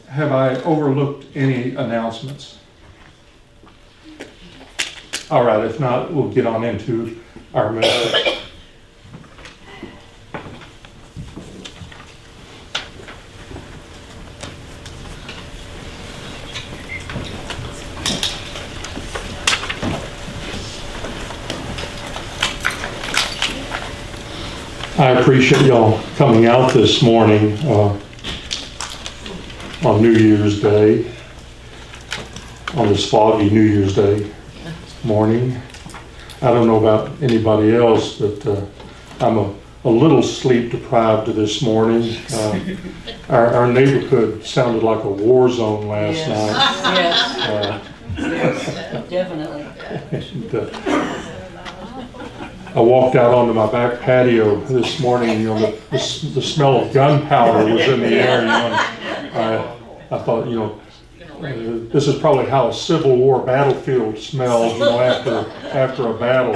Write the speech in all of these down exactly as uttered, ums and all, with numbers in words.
have I overlooked any announcements? All right, if not, we'll get on into our message. I appreciate y'all coming out this morning uh, on New Year's Day, on this foggy New Year's Day morning. I don't know about anybody else, but uh, I'm a, a little sleep deprived this morning. Uh, our, our neighborhood sounded like a war zone last yes. night. Yes. Uh, yes, definitely. and, uh, I walked out onto my back patio this morning, you know, the, the, the smell of gunpowder was in the air, you know, I, I thought, you know, uh, this is probably how a Civil War battlefield smells, you know, after, after a battle.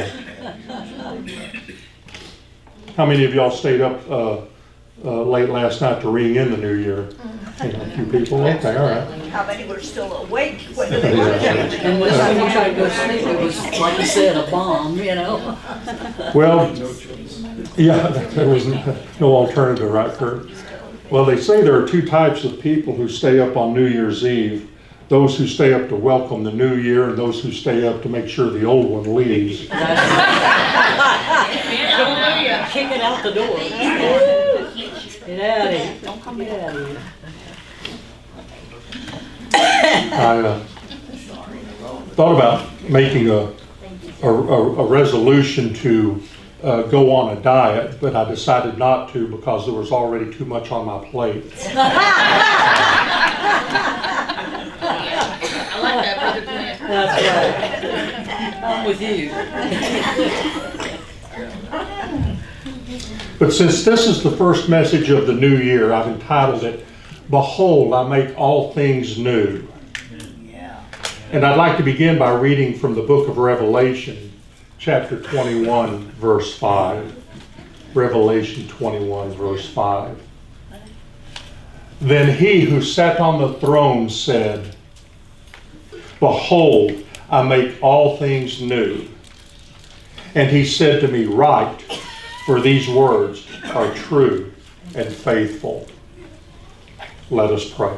How many of y'all stayed up uh, uh, late last night to ring in the new year? You know, a few people? Okay, all right. How many were still awake? Whether they were And when you tried to go to sleep, it was, like you said, a bomb, you know? Well, yeah, there was no alternative, right, Kurt? Well, they say there are two types of people who stay up on New Year's Eve. Those who stay up to welcome the new year and those who stay up to make sure the old one leaves. Kick it out the door. Get out of here. Don't come get out of here. I uh, thought about making a, a, a resolution to uh, go on a diet, but I decided not to because there was already too much on my plate. I like that, Brother Glenn. That's right. I'm with you. But since this is the first message of the new year, I've entitled it, Behold, I make all things new. And I'd like to begin by reading from the book of Revelation, chapter twenty-one, verse five. Revelation twenty-one, verse five. Then he who sat on the throne said, Behold, I make all things new. And he said to me, Write, for these words are true and faithful. Let us pray.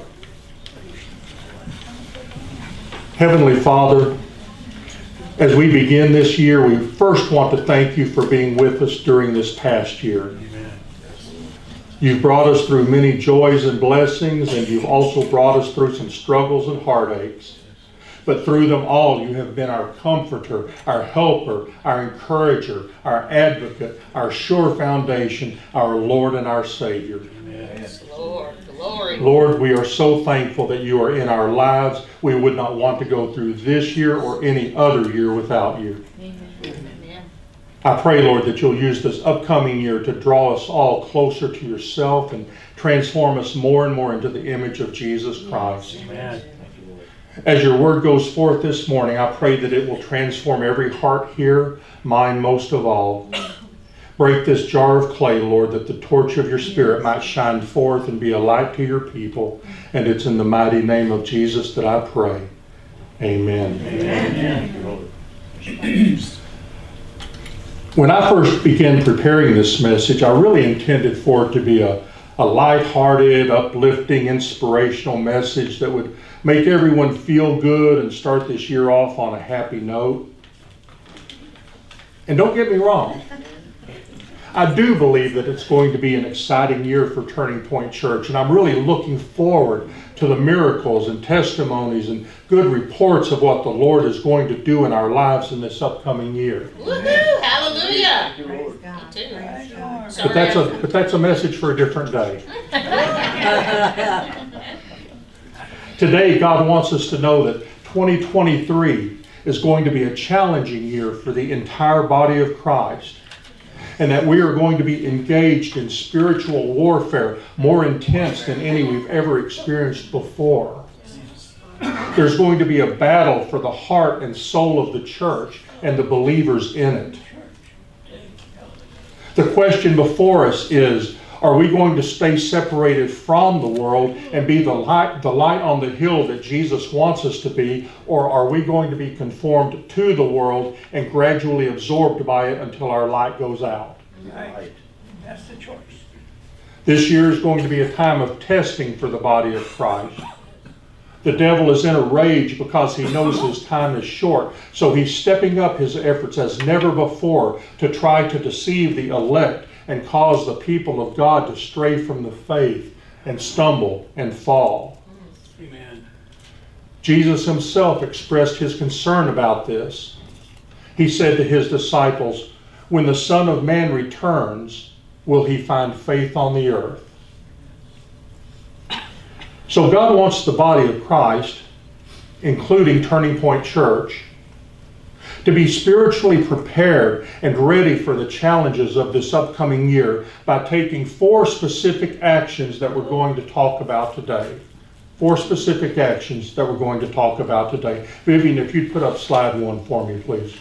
Heavenly Father, as we begin this year, we first want to thank you for being with us during this past year. Amen. You've brought us through many joys and blessings, and you've also brought us through some struggles and heartaches. But through them all, you have been our comforter, our helper, our encourager, our advocate, our sure foundation, our Lord and our Savior. Yes, Lord. Glory. Lord, we are so thankful that you are in our lives. We would not want to go through this year or any other year without you. Amen. I pray, Lord, that you'll use this upcoming year to draw us all closer to yourself and transform us more and more into the image of Jesus Christ. Amen. As your word goes forth this morning, I pray that it will transform every heart here, mine most of all. Break this jar of clay, Lord, that the torch of your Spirit might shine forth and be a light to your people. And it's in the mighty name of Jesus that I pray. Amen. Amen. When I first began preparing this message, I really intended for it to be a, a light-hearted, uplifting, inspirational message that would make everyone feel good and start this year off on a happy note. And don't get me wrong, I do believe that it's going to be an exciting year for Turning Point Church, and I'm really looking forward to the miracles and testimonies and good reports of what the Lord is going to do in our lives in this upcoming year. Woohoo! Hallelujah! Praise God. Me too. Praise God. But that's a but that's a message for a different day. Today, God wants us to know that twenty twenty-three is going to be a challenging year for the entire body of Christ, and that we are going to be engaged in spiritual warfare more intense than any we've ever experienced before. There's going to be a battle for the heart and soul of the church and the believers in it. The question before us is, Are we going to stay separated from the world and be the light, the light on the hill that Jesus wants us to be? Or are we going to be conformed to the world and gradually absorbed by it until our light goes out? Right. That's the choice. This year is going to be a time of testing for the body of Christ. The devil is in a rage because he knows his time is short. So he's stepping up his efforts as never before to try to deceive the elect and cause the people of God to stray from the faith and stumble and fall. Amen. Jesus himself expressed his concern about this. He said to his disciples, "When the Son of Man returns, will he find faith on the earth?" So God wants the body of Christ, including Turning Point Church, to be spiritually prepared and ready for the challenges of this upcoming year by taking four specific actions that we're going to talk about today. Four specific actions that we're going to talk about today. Vivian, if you'd put up slide one for me, please.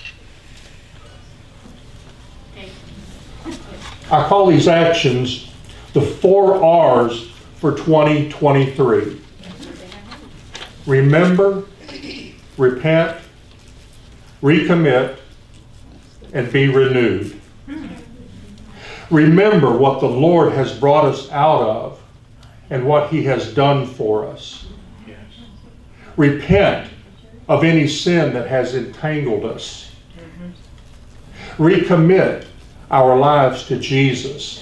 I call these actions the four R's for twenty twenty-three. Remember, repent, recommit, and be renewed. Remember what the Lord has brought us out of and what he has done for us. Yes. Repent of any sin that has entangled us. Recommit our lives to Jesus.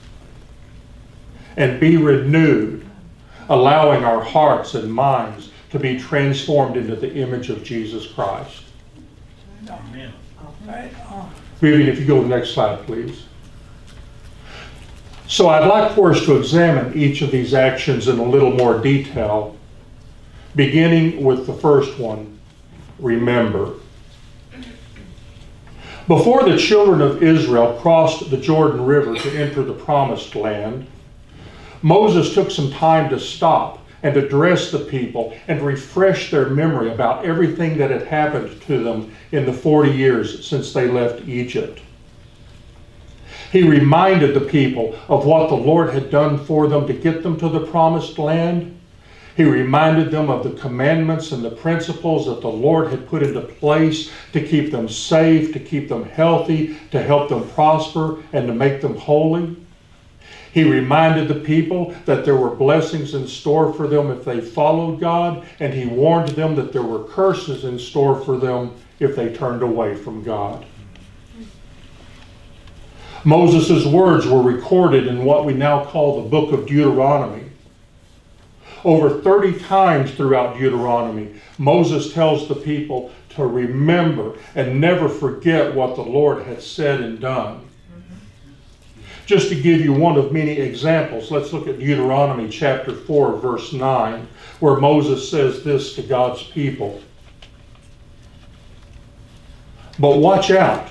And be renewed, allowing our hearts and minds to be transformed into the image of Jesus Christ. Amen. Right on. Vivian, if you go to the next slide, please. So I'd like for us to examine each of these actions in a little more detail, beginning with the first one, remember. Before the children of Israel crossed the Jordan River to enter the Promised Land, Moses took some time to stop and address the people and refresh their memory about everything that had happened to them in the forty years since they left Egypt. He reminded the people of what the Lord had done for them to get them to the Promised Land. He reminded them of the commandments and the principles that the Lord had put into place to keep them safe, to keep them healthy, to help them prosper, and to make them holy. He reminded the people that there were blessings in store for them if they followed God, and he warned them that there were curses in store for them if they turned away from God. Moses' words were recorded in what we now call the book of Deuteronomy. Over thirty times throughout Deuteronomy, Moses tells the people to remember and never forget what the Lord had said and done. Just to give you one of many examples, let's look at Deuteronomy chapter four, verse nine, where Moses says this to God's people. "But watch out.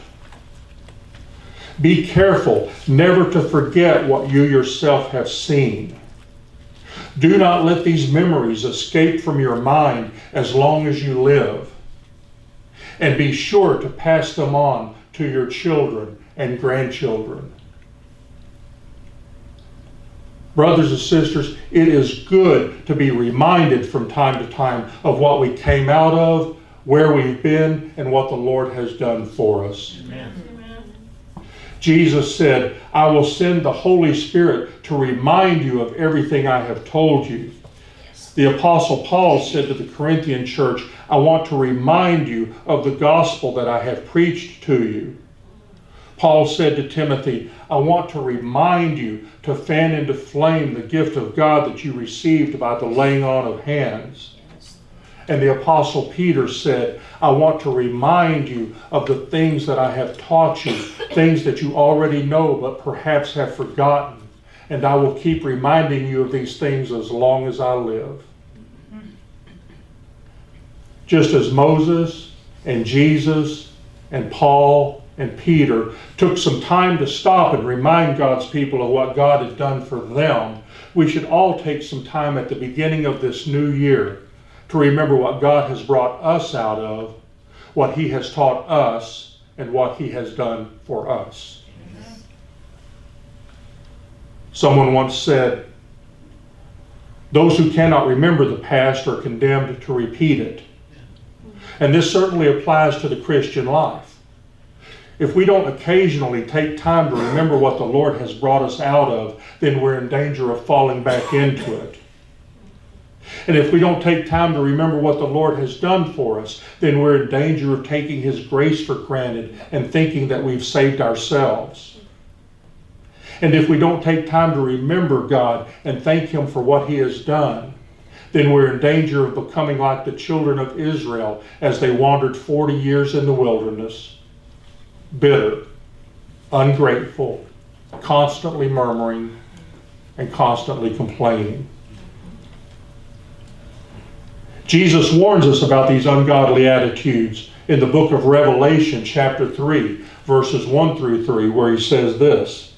Be careful never to forget what you yourself have seen. Do not let these memories escape from your mind as long as you live. And be sure to pass them on to your children and grandchildren." Brothers and sisters, it is good to be reminded from time to time of what we came out of, where we've been, and what the Lord has done for us. Amen. Jesus said, "I will send the Holy Spirit to remind you of everything I have told you." The Apostle Paul said to the Corinthian church, "I want to remind you of the gospel that I have preached to you." Paul said to Timothy, "I want to remind you to fan into flame the gift of God that you received by the laying on of hands." And the Apostle Peter said, "I want to remind you of the things that I have taught you, things that you already know but perhaps have forgotten. And I will keep reminding you of these things as long as I live." Just as Moses and Jesus and Paul and Peter took some time to stop and remind God's people of what God had done for them, we should all take some time at the beginning of this new year to remember what God has brought us out of, what he has taught us, and what he has done for us. Someone once said, those who cannot remember the past are condemned to repeat it. And this certainly applies to the Christian life. If we don't occasionally take time to remember what the Lord has brought us out of, then we're in danger of falling back into it. And if we don't take time to remember what the Lord has done for us, then we're in danger of taking His grace for granted and thinking that we've saved ourselves. And if we don't take time to remember God and thank Him for what He has done, then we're in danger of becoming like the children of Israel as they wandered forty years in the wilderness, bitter, ungrateful, constantly murmuring, and constantly complaining. Jesus warns us about these ungodly attitudes in the book of Revelation, chapter three, verses one through three, where He says this,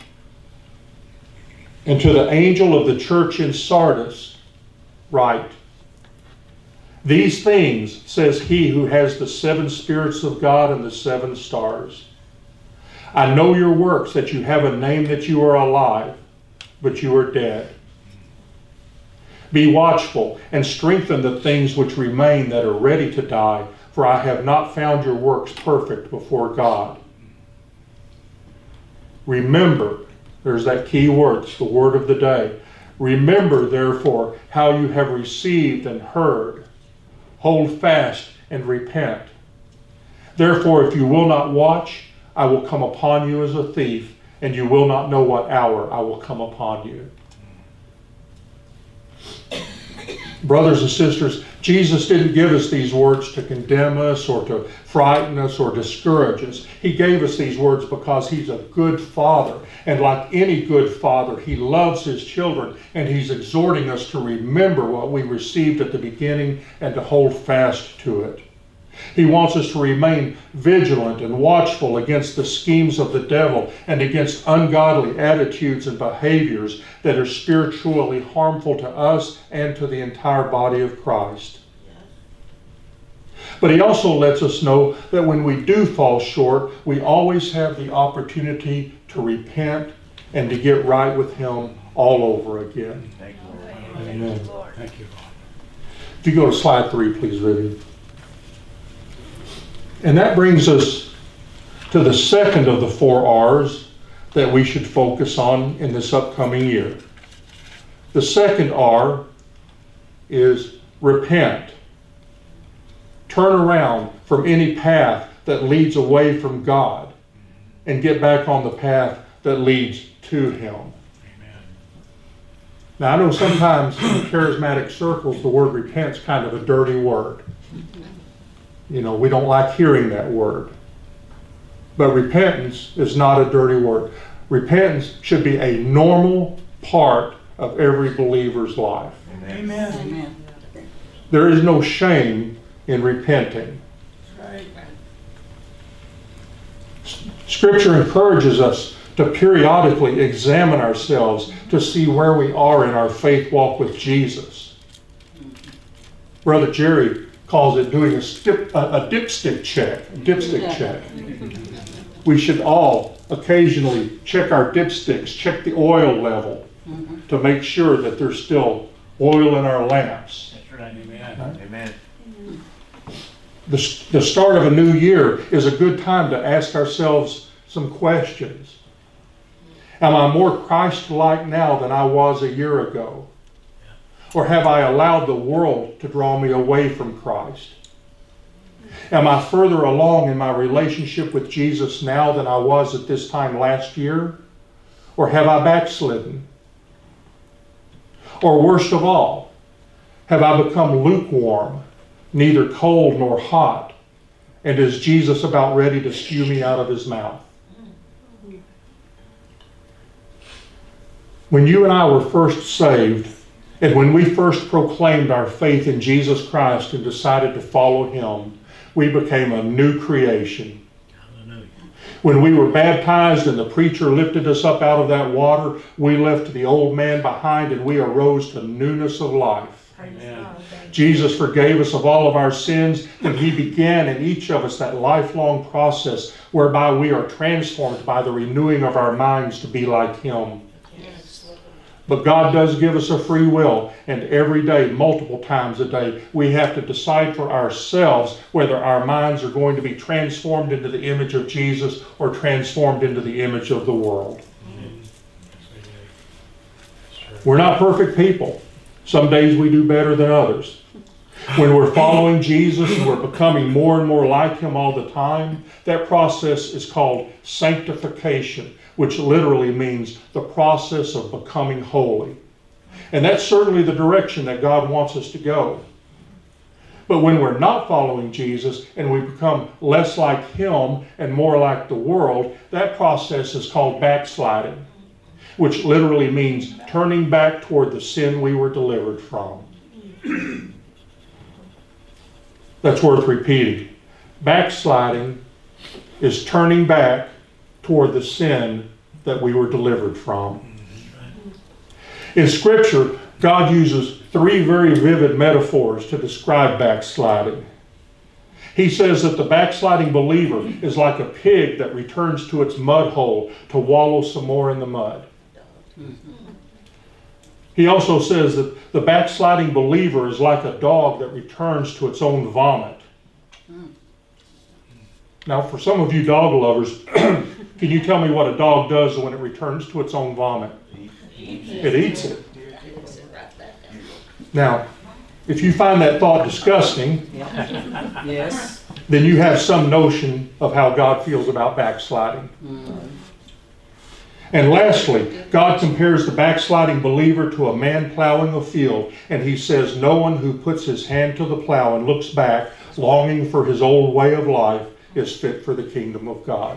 "And to the angel of the church in Sardis write, these things says He who has the seven spirits of God and the seven stars. I know your works, that you have a name, that you are alive, but you are dead. Be watchful and strengthen the things which remain that are ready to die, for I have not found your works perfect before God. Remember," there's that key word, it's the word of the day. "Remember, therefore, how you have received and heard. Hold fast and repent. Therefore, if you will not watch, I will come upon you as a thief, and you will not know what hour I will come upon you." Brothers and sisters, Jesus didn't give us these words to condemn us or to frighten us or discourage us. He gave us these words because He's a good Father. And like any good Father, He loves His children, and He's exhorting us to remember what we received at the beginning and to hold fast to it. He wants us to remain vigilant and watchful against the schemes of the devil and against ungodly attitudes and behaviors that are spiritually harmful to us and to the entire body of Christ. But He also lets us know that when we do fall short, we always have the opportunity to repent and to get right with Him all over again. Thank you, Lord. Amen. Thank you, Lord. If you go to slide three, please, Vivian. And that brings us to the second of the four R's that we should focus on in this upcoming year. The second R is repent. Turn around from any path that leads away from God and get back on the path that leads to Him. Amen. Now, I know sometimes in charismatic circles the word repent's kind of a dirty word. You know, we don't like hearing that word. But repentance is not a dirty word. Repentance should be a normal part of every believer's life. Amen. Amen. There is no shame in repenting. Right. Scripture encourages us to periodically examine ourselves to see where we are in our faith walk with Jesus. Brother Jerry calls it doing a, stip, a, a dipstick check, a dipstick Yeah. check. We should all occasionally check our dipsticks, check the oil level Mhm. to make sure that there's still oil in our lamps. That's right. Amen. Amen. The, the start of a new year is a good time to ask ourselves some questions. Am I more Christ-like now than I was a year ago? Or have I allowed the world to draw me away from Christ? Am I further along in my relationship with Jesus now than I was at this time last year? Or have I backslidden? Or worst of all, have I become lukewarm, neither cold nor hot? And is Jesus about ready to spew me out of His mouth? When you and I were first saved, and when we first proclaimed our faith in Jesus Christ and decided to follow Him, we became a new creation. Hallelujah. When we were baptized and the preacher lifted us up out of that water, we left the old man behind and we arose to newness of life. Amen. Jesus forgave us of all of our sins, and He began in each of us that lifelong process whereby we are transformed by the renewing of our minds to be like Him. But God does give us a free will, and every day, multiple times a day, we have to decide for ourselves whether our minds are going to be transformed into the image of Jesus or transformed into the image of the world. We're not perfect people. Some days we do better than others. When we're following Jesus and we're becoming more and more like Him all the time, that process is called sanctification, which literally means the process of becoming holy. And that's certainly the direction that God wants us to go. But when we're not following Jesus and we become less like Him and more like the world, that process is called backsliding, which literally means turning back toward the sin we were delivered from. That's worth repeating. Backsliding is turning back toward the sin that we were delivered from. In Scripture, God uses three very vivid metaphors to describe backsliding. He says that the backsliding believer is like a pig that returns to its mud hole to wallow some more in the mud. He also says that the backsliding believer is like a dog that returns to its own vomit. Now, for some of you dog lovers, can you tell me what a dog does when it returns to its own vomit? It eats it. Now, if you find that thought disgusting, Yes. then you have some notion of how God feels about backsliding. And lastly, God compares the backsliding believer to a man plowing a field, and He says, no one who puts his hand to the plow and looks back, longing for his old way of life, is fit for the kingdom of God.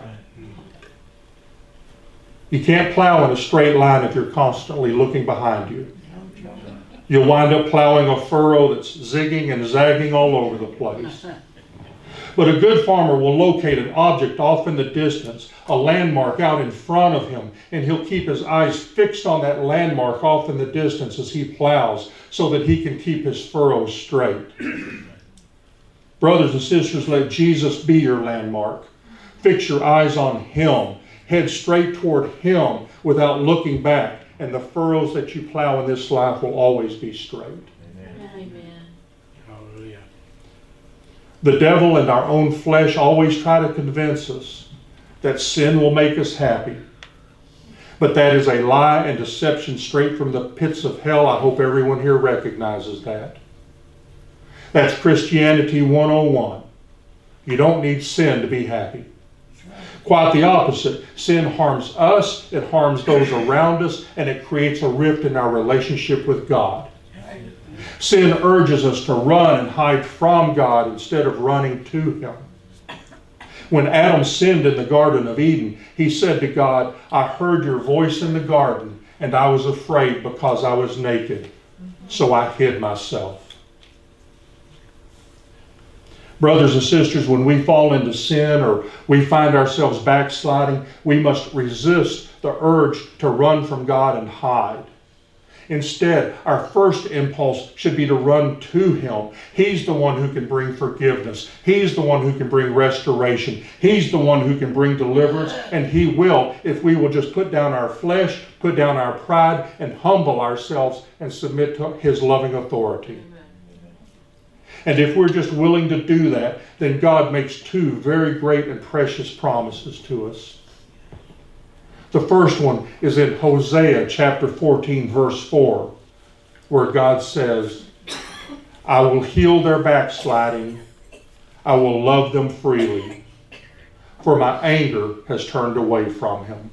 You can't plow in a straight line if you're constantly looking behind you. You'll wind up plowing a furrow that's zigging and zagging all over the place. But a good farmer will locate an object off in the distance, a landmark out in front of him, and he'll keep his eyes fixed on that landmark off in the distance as he plows so that he can keep his furrows straight. Brothers and sisters, let Jesus be your landmark. Fix your eyes on Him. Head straight toward Him without looking back, and the furrows that you plow in this life will always be straight. Amen. Hallelujah. The devil and our own flesh always try to convince us that sin will make us happy. But that is a lie and deception straight from the pits of hell. I hope everyone here recognizes that. That's Christianity one oh one. You don't need sin to be happy. Quite the opposite. Sin harms us, it harms those around us, and it creates a rift in our relationship with God. Sin urges us to run and hide from God instead of running to Him. When Adam sinned in the Garden of Eden, he said to God, I heard your voice in the garden, and I was afraid because I was naked, so I hid myself. Brothers and sisters, when we fall into sin or we find ourselves backsliding, we must resist the urge to run from God and hide. Instead, our first impulse should be to run to Him. He's the one who can bring forgiveness. He's the one who can bring restoration. He's the one who can bring deliverance, and He will if we will just put down our flesh, put down our pride, and humble ourselves and submit to His loving authority. And if we're just willing to do that, then God makes two very great and precious promises to us. The first one is in Hosea chapter fourteen, verse four, where God says, I will heal their backsliding. I will love them freely, for my anger has turned away from him.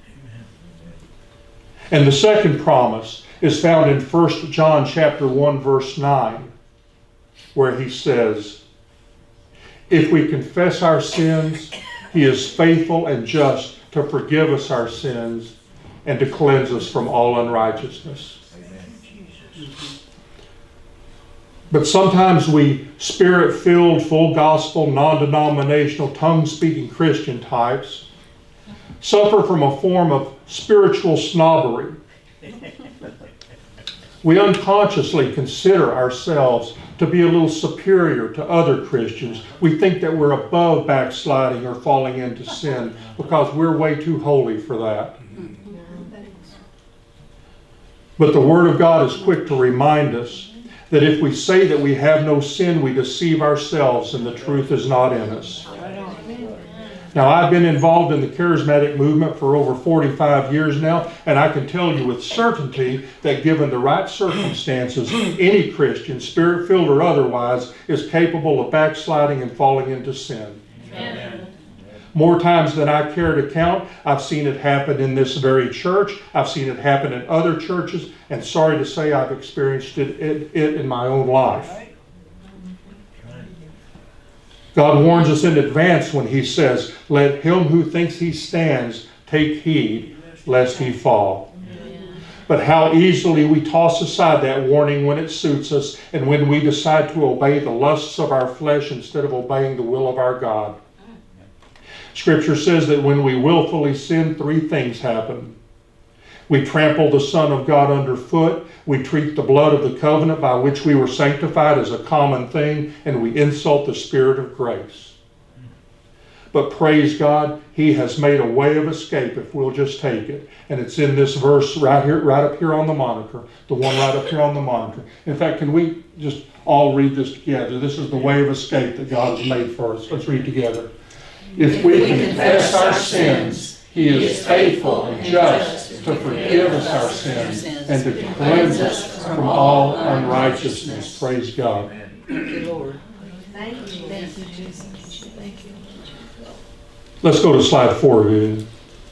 And the second promise is found in First John chapter one, verse nine, where he says, if we confess our sins, He is faithful and just to forgive us our sins and to cleanse us from all unrighteousness. Amen. But sometimes we spirit-filled, full gospel, non-denominational, tongue-speaking Christian types suffer from a form of spiritual snobbery. We unconsciously consider ourselves to be a little superior to other Christians. We think that we're above backsliding or falling into sin because we're way too holy for that. But the Word of God is quick to remind us that if we say that we have no sin, we deceive ourselves and the truth is not in us. Now, I've been involved in the charismatic movement for over forty-five years now, and I can tell you with certainty that given the right circumstances, any Christian, spirit-filled or otherwise, is capable of backsliding and falling into sin. Amen. More times than I care to count, I've seen it happen in this very church. I've seen it happen in other churches, and sorry to say I've experienced it, it, it in my own life. God warns us in advance when He says, "Let him who thinks he stands take heed, lest he fall." But how easily we toss aside that warning when it suits us and when we decide to obey the lusts of our flesh instead of obeying the will of our God. Scripture says that when we willfully sin, three things happen. We trample the Son of God underfoot. We treat the blood of the covenant by which we were sanctified as a common thing, and we insult the Spirit of grace. But praise God, He has made a way of escape if we'll just take it. And it's in this verse right here, right up here on the monitor, the one right up here on the monitor. In fact, can we just all read this together? This is the way of escape that God has made for us. Let's read together. If we confess our sins, He is faithful and just to forgive us our sins and to cleanse us from all unrighteousness. Praise God. Thank you, Lord. Thank you, thank you, Jesus. Thank you. Let's go to slide four, Vivian.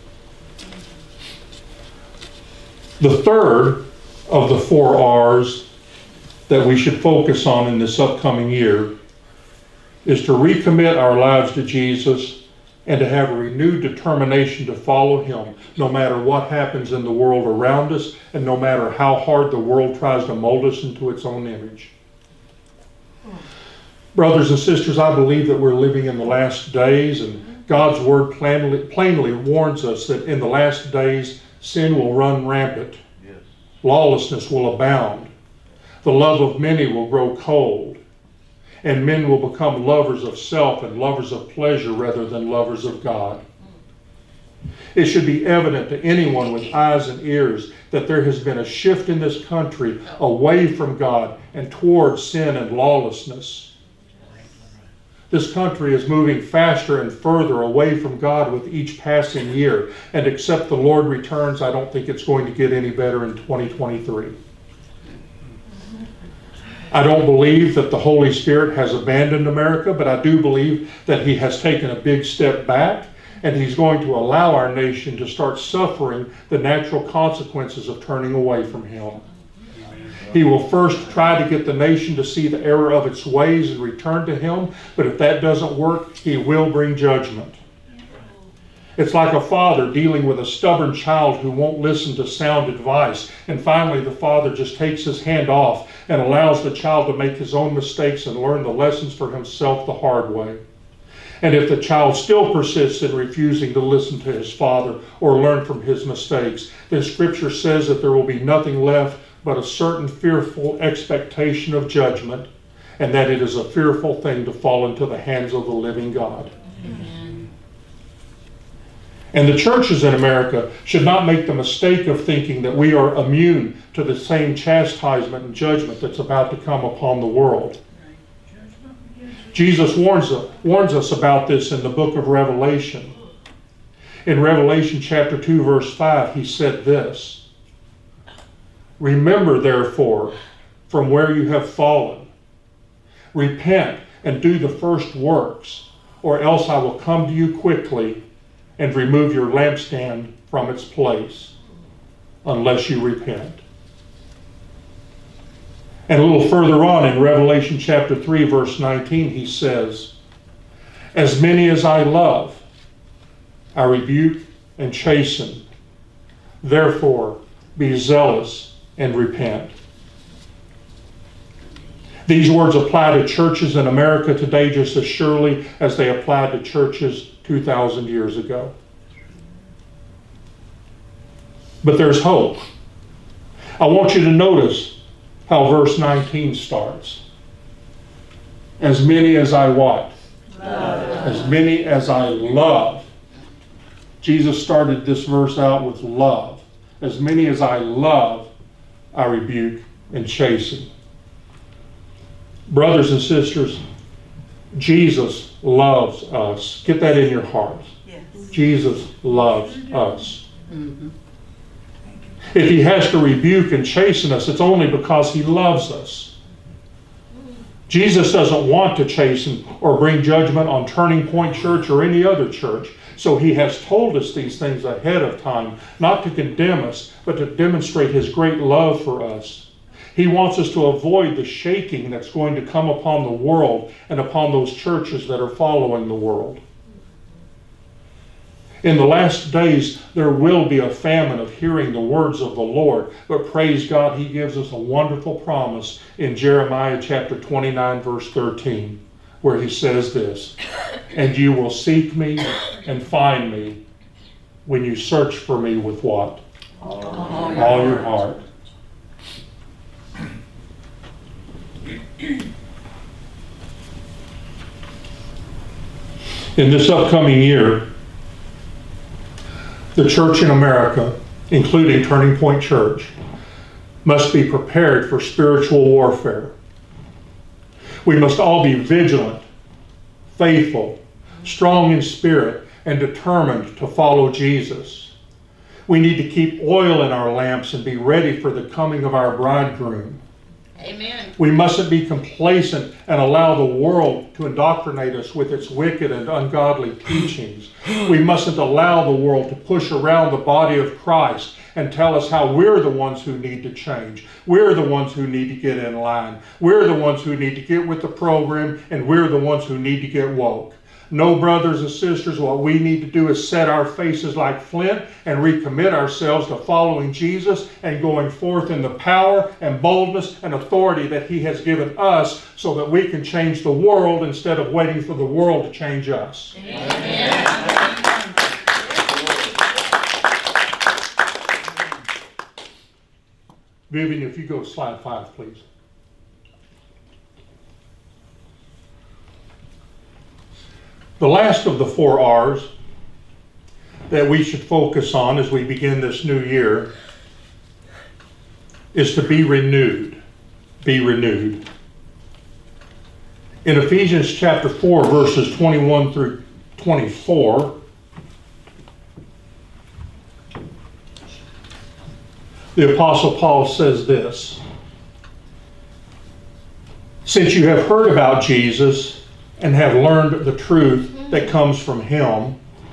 The third of the four R's that we should focus on in this upcoming year is to recommit our lives to Jesus and to have a renewed determination to follow Him, no matter what happens in the world around us and no matter how hard the world tries to mold us into its own image. Brothers and sisters, I believe that we're living in the last days, and God's Word plainly, plainly warns us that in the last days, sin will run rampant. Yes. Lawlessness will abound. The love of many will grow cold. And men will become lovers of self and lovers of pleasure rather than lovers of God. It should be evident to anyone with eyes and ears that there has been a shift in this country away from God and towards sin and lawlessness. This country is moving faster and further away from God with each passing year. And except the Lord returns, I don't think it's going to get any better in twenty twenty-three. I don't believe that the Holy Spirit has abandoned America, but I do believe that He has taken a big step back, and He's going to allow our nation to start suffering the natural consequences of turning away from Him. He will first try to get the nation to see the error of its ways and return to Him, but if that doesn't work, He will bring judgment. It's like a father dealing with a stubborn child who won't listen to sound advice. And finally, the father just takes his hand off and allows the child to make his own mistakes and learn the lessons for himself the hard way. And if the child still persists in refusing to listen to his father or learn from his mistakes, then Scripture says that there will be nothing left but a certain fearful expectation of judgment, and that it is a fearful thing to fall into the hands of the living God. Amen. And the churches in America should not make the mistake of thinking that we are immune to the same chastisement and judgment that's about to come upon the world. Jesus warns us, warns us about this in the book of Revelation. In Revelation chapter two, verse five, He said this, "Remember, therefore, from where you have fallen. Repent and do the first works, or else I will come to you quickly and remove your lampstand from its place, unless you repent." And a little further on in Revelation chapter three, verse nineteen, He says, "As many as I love, I rebuke and chasten. Therefore, be zealous and repent." These words apply to churches in America today just as surely as they applied to churches two thousand years ago. But there's hope. I want you to notice how verse nineteen starts. As many as I what? Love. As many as I love. Jesus started this verse out with love. As many as I love, I rebuke and chasten. Brothers and sisters, Jesus loves us. Get that in your heart. Yes. Jesus loves us. Mhm. If he has to rebuke and chasten us, it's only because he loves us. Jesus doesn't want to chasten or bring judgment on Turning Point Church or any other church. So he has told us these things ahead of time, not to condemn us, but to demonstrate his great love for us. He wants us to avoid the shaking that's going to come upon the world and upon those churches that are following the world. In the last days, there will be a famine of hearing the words of the Lord. But praise God, he gives us a wonderful promise in Jeremiah chapter twenty-nine, verse thirteen, where he says this, "And you will seek me and find me when you search for me with what? All All your heart." In this upcoming year, the church in America, including Turning Point Church, must be prepared for spiritual warfare. We must all be vigilant, faithful, strong in spirit, and determined to follow Jesus. We need to keep oil in our lamps and be ready for the coming of our bridegroom. Amen. We mustn't be complacent and allow the world to indoctrinate us with its wicked and ungodly teachings. We mustn't allow the world to push around the body of Christ and tell us how we're the ones who need to change. We're the ones who need to get in line. We're the ones who need to get with the program, and we're the ones who need to get woke. No, brothers and sisters, what we need to do is set our faces like flint and recommit ourselves to following Jesus and going forth in the power and boldness and authority that he has given us so that we can change the world instead of waiting for the world to change us. Amen. Vivian, if you go to slide five, please. The last of the four R's that we should focus on as we begin this new year is to be renewed. Be renewed. In Ephesians chapter four, verses twenty-one through twenty-four, the Apostle Paul says this, "Since you have heard about Jesus and have learned the truth that comes from him,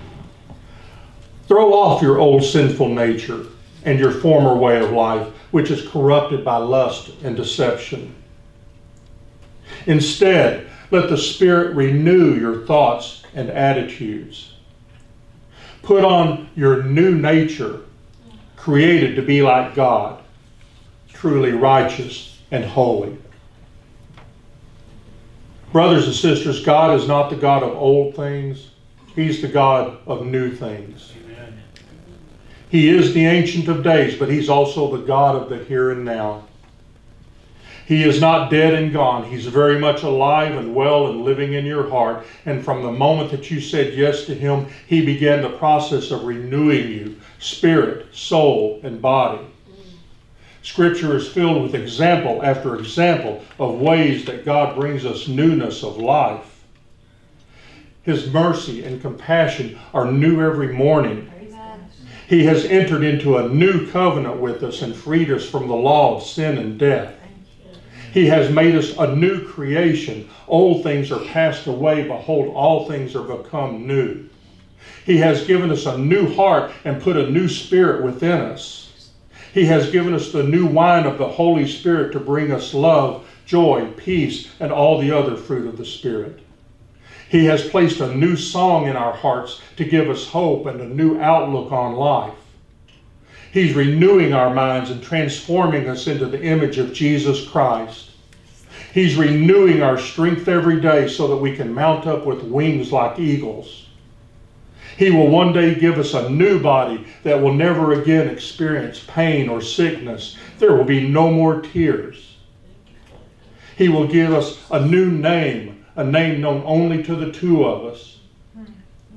throw off your old sinful nature and your former way of life, which is corrupted by lust and deception. Instead, let the Spirit renew your thoughts and attitudes. Put on your new nature, created to be like God, truly righteous and holy." Brothers and sisters, God is not the God of old things. He's the God of new things. Amen. He is the Ancient of Days, but he's also the God of the here and now. He is not dead and gone. He's very much alive and well and living in your heart. And from the moment that you said yes to him, he began the process of renewing you, spirit, soul, and body. Scripture is filled with example after example of ways that God brings us newness of life. His mercy and compassion are new every morning. Amen. He has entered into a new covenant with us and freed us from the law of sin and death. He has made us a new creation. Old things are passed away. Behold, all things are become new. He has given us a new heart and put a new spirit within us. He has given us the new wine of the Holy Spirit to bring us love, joy, peace, and all the other fruit of the Spirit. He has placed a new song in our hearts to give us hope and a new outlook on life. He's renewing our minds and transforming us into the image of Jesus Christ. He's renewing our strength every day so that we can mount up with wings like eagles. He will one day give us a new body that will never again experience pain or sickness. There will be no more tears. He will give us a new name, a name known only to the two of us.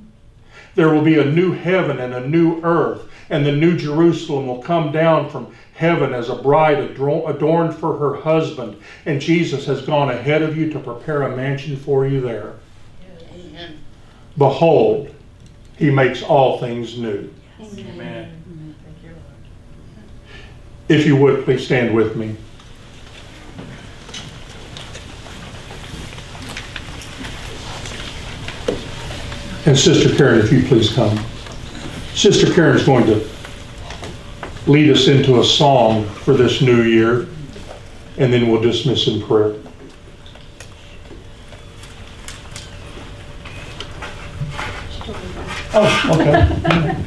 There will be a new heaven and a new earth, and the new Jerusalem will come down from heaven as a bride adro- adorned for her husband, and Jesus has gone ahead of you to prepare a mansion for you there. Amen. Behold, he makes all things new. Amen. If you would, please stand with me. And Sister Karen, if you please come. Sister Karen is going to lead us into a song for this new year, and then we'll dismiss in prayer. Oh, okay.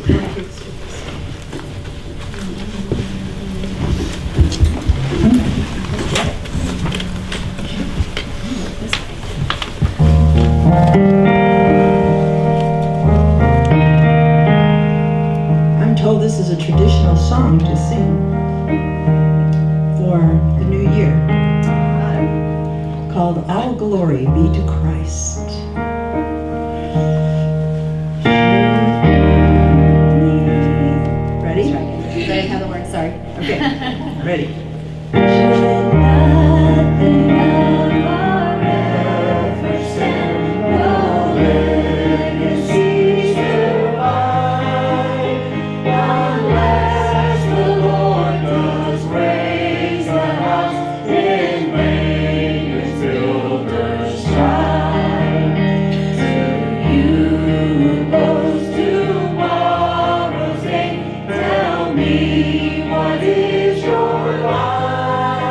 I'm told this is a traditional song to sing for the new year, called All Glory Be to Christ. Ready? Ready, how the word, sorry. Okay, ready. What is your life?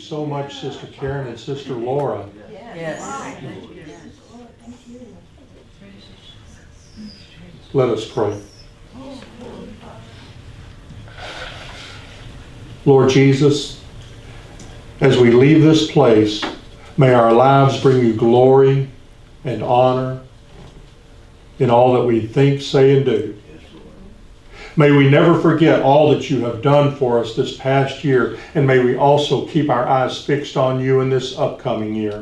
so much, Sister Karen and Sister Laura. Yes. Let us pray. Lord Jesus, as we leave this place, may our lives bring you glory and honor in all that we think, say, and do. May we never forget all that you have done for us this past year, and may we also keep our eyes fixed on you in this upcoming year.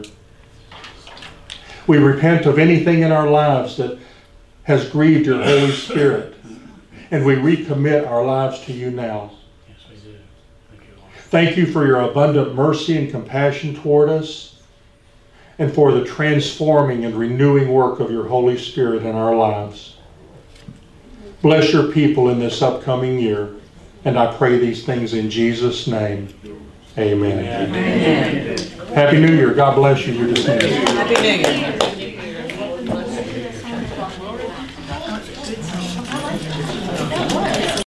We repent of anything in our lives that has grieved your Holy Spirit, and we recommit our lives to you now. Yes, we do. Thank you, Lord. Thank you for your abundant mercy and compassion toward us, and for the transforming and renewing work of your Holy Spirit in our lives. Bless your people in this upcoming year, and I pray these things in Jesus' name. Amen. Amen. Happy New Year. God bless you. You're dismissed. Happy New Year.